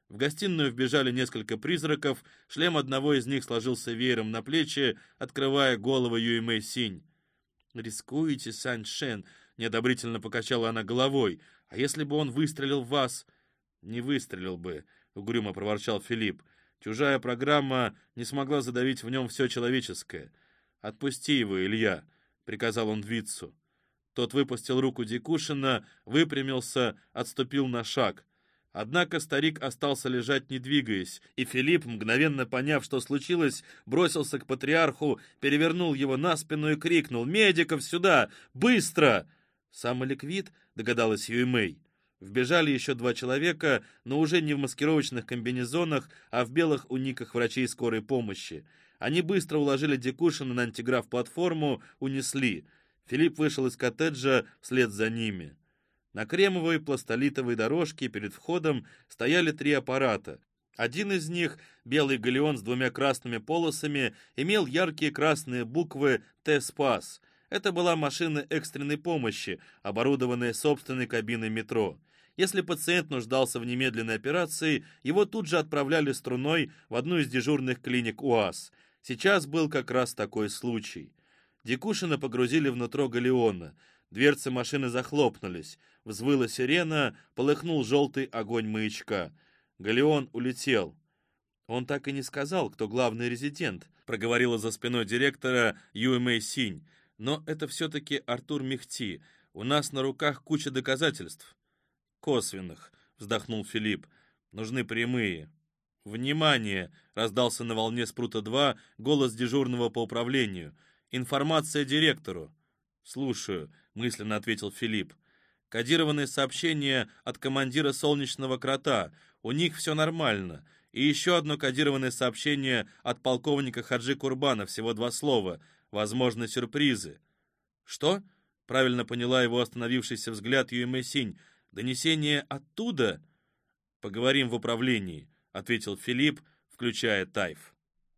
В гостиную вбежали несколько призраков, шлем одного из них сложился веером на плечи, открывая голову Юймэй Синь. «Рискуете, Сань Шен?» — неодобрительно покачала она головой. «А если бы он выстрелил в вас?» «Не выстрелил бы», — угрюмо проворчал Филипп. «Чужая программа не смогла задавить в нем все человеческое. Отпусти его, Илья», — приказал он Витцу. Тот выпустил руку Дикушина, выпрямился, отступил на шаг. Однако старик остался лежать, не двигаясь, и Филипп, мгновенно поняв, что случилось, бросился к патриарху, перевернул его на спину и крикнул: «Медиков сюда! Быстро!» «Самоликвид?» — догадалась Юймэй. Вбежали еще 2 человека, но уже не в маскировочных комбинезонах, а в белых униках врачей скорой помощи. Они быстро уложили Дикушина на антиграф-платформу, унесли. Филипп вышел из коттеджа вслед за ними. На кремовой пластолитовой дорожке перед входом стояли 3 аппарата. Один из них, белый галеон с 2 красными полосами, имел яркие красные буквы «Т-Спас». Это была машина экстренной помощи, оборудованная собственной кабиной метро. Если пациент нуждался в немедленной операции, его тут же отправляли струной в одну из дежурных клиник УАЗ. Сейчас был как раз такой случай. Дикушина погрузили внутрь галеона. Дверцы машины захлопнулись. Взвыла сирена, полыхнул желтый огонь маячка. Галеон улетел. «Он так и не сказал, кто главный резидент», — проговорила за спиной директора Юймэй Синь. «Но это все-таки Артур Мехти. У нас на руках куча доказательств». «Косвенных», — вздохнул Филипп. «Нужны прямые». «Внимание!» — раздался на волне Спрута-2 голос дежурного по управлению. «Информация директору». «Слушаю», — мысленно ответил Филипп. «Кодированное сообщение от командира «Солнечного крота». У них все нормально. И еще одно кодированное сообщение от полковника Хаджи Курбана, всего 2 слова. Возможны сюрпризы». «Что?» — правильно поняла его остановившийся взгляд Юймэй Синь. «Донесение оттуда?» «Поговорим в управлении», — ответил Филипп, включая Тайф.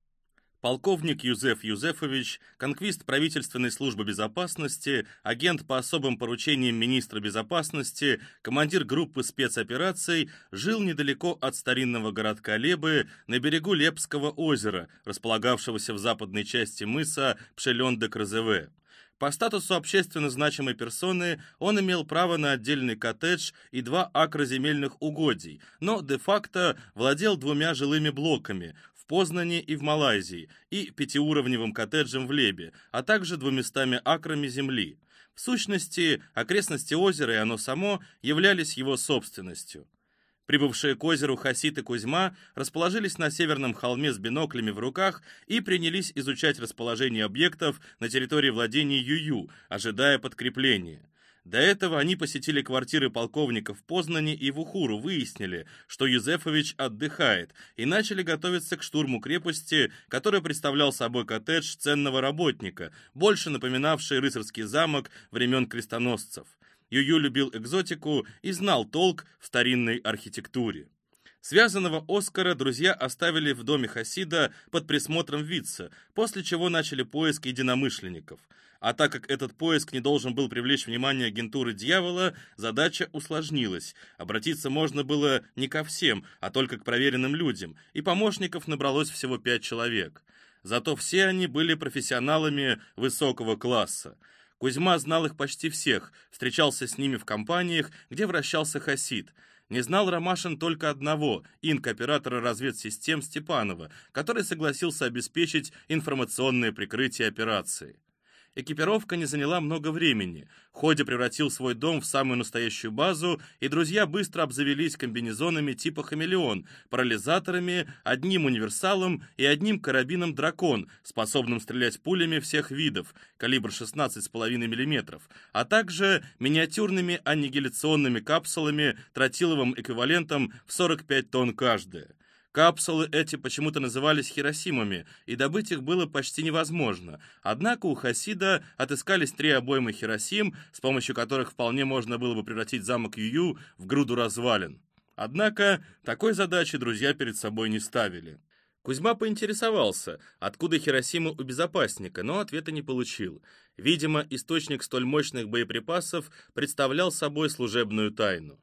Полковник Юзеф Юзефович, конквист правительственной службы безопасности, агент по особым поручениям министра безопасности, командир группы спецопераций, жил недалеко от старинного городка Лебы на берегу Лебского озера, располагавшегося в западной части мыса Пшелен-де-Крозеве. По статусу общественно значимой персоны он имел право на отдельный коттедж и 2 акра земельных угодий, но де-факто владел 2 жилыми блоками в Познане и в Малайзии и 5-уровневым коттеджем в Лебе, а также 200 акрами земли. В сущности, окрестности озера и оно само являлись его собственностью. Прибывшие к озеру Хасид и Кузьма расположились на северном холме с биноклями в руках и принялись изучать расположение объектов на территории владений Юю, ожидая подкрепления. До этого они посетили квартиры полковника в Познане и в Ухуру, выяснили, что Юзефович отдыхает, и начали готовиться к штурму крепости, который представлял собой коттедж ценного работника, больше напоминавший рыцарский замок времен крестоносцев. Юю любил экзотику и знал толк в старинной архитектуре. Связанного Оскара друзья оставили в доме Хасида под присмотром Витца, после чего начали поиск единомышленников. А так как этот поиск не должен был привлечь внимание агентуры дьявола, задача усложнилась. Обратиться можно было не ко всем, а только к проверенным людям, и помощников набралось всего 5 человек. Зато все они были профессионалами высокого класса. Кузьма знал их почти всех, встречался с ними в компаниях, где вращался Хасид. Не знал Ромашин только одного, инк-оператора разведсистем Степанова, который согласился обеспечить информационное прикрытие операции. Экипировка не заняла много времени. Ходя превратил свой дом в самую настоящую базу, и друзья быстро обзавелись комбинезонами типа «Хамелеон», парализаторами, одним универсалом и одним карабином «Дракон», способным стрелять пулями всех видов, калибр 16,5 мм, а также миниатюрными аннигиляционными капсулами тротиловым эквивалентом в 45 тонн каждая. Капсулы эти почему-то назывались Хиросимами, и добыть их было почти невозможно. Однако у Хасида отыскались 3 обоймы Хиросим, с помощью которых вполне можно было бы превратить замок Юю в груду развалин. Однако такой задачи друзья перед собой не ставили. Кузьма поинтересовался, откуда Хиросима у безопасника, но ответа не получил. Видимо, источник столь мощных боеприпасов представлял собой служебную тайну.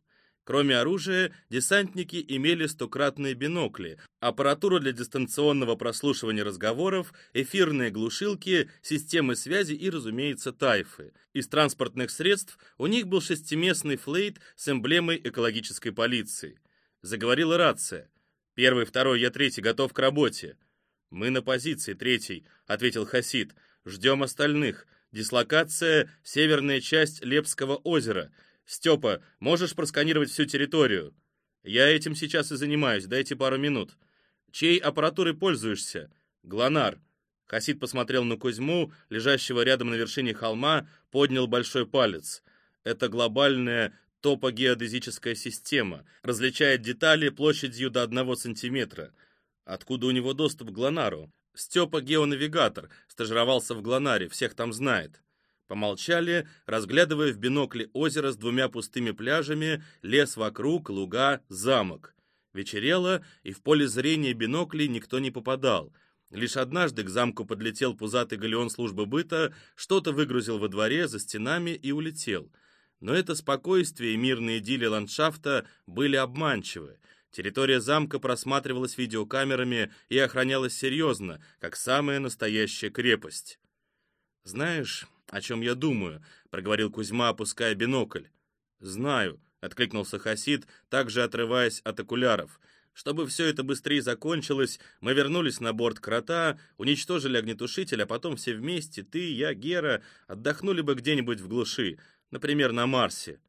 Кроме оружия, десантники имели стократные бинокли, аппаратуру для дистанционного прослушивания разговоров, эфирные глушилки, системы связи и, разумеется, тайфы. Из транспортных средств у них был шестиместный флейт с эмблемой экологической полиции. Заговорила рация. «Первый, второй, я третий, готов к работе». «Мы на позиции, третий», — ответил Хасид. «Ждем остальных. Дислокация — северная часть Лепского озера. Степа, можешь просканировать всю территорию?» «Я этим сейчас и занимаюсь, дайте пару минут». «Чьей аппаратурой пользуешься?» «Глонар». Хасид посмотрел на Кузьму, лежащего рядом на вершине холма, поднял большой палец. «Это глобальная топогеодезическая система, различает детали площадью до 1 сантиметра. Откуда у него доступ к Глонару?» «Степа геонавигатор, стажировался в Глонаре, всех там знает». Помолчали, разглядывая в бинокли озеро с 2 пустыми пляжами, лес вокруг, луга, замок. Вечерело, и в поле зрения биноклей никто не попадал. Лишь однажды к замку подлетел пузатый галеон службы быта, что-то выгрузил во дворе, за стенами и улетел. Но это спокойствие и мирные идиллии ландшафта были обманчивы. Территория замка просматривалась видеокамерами и охранялась серьезно, как самая настоящая крепость. «Знаешь, о чем я думаю?» — проговорил Кузьма, опуская бинокль. «Знаю», — откликнулся Хасид, также отрываясь от окуляров. «Чтобы все это быстрее закончилось, мы вернулись на борт крота, уничтожили огнетушитель, а потом все вместе, ты, я, Гера, отдохнули бы где-нибудь в глуши, например, на Марсе.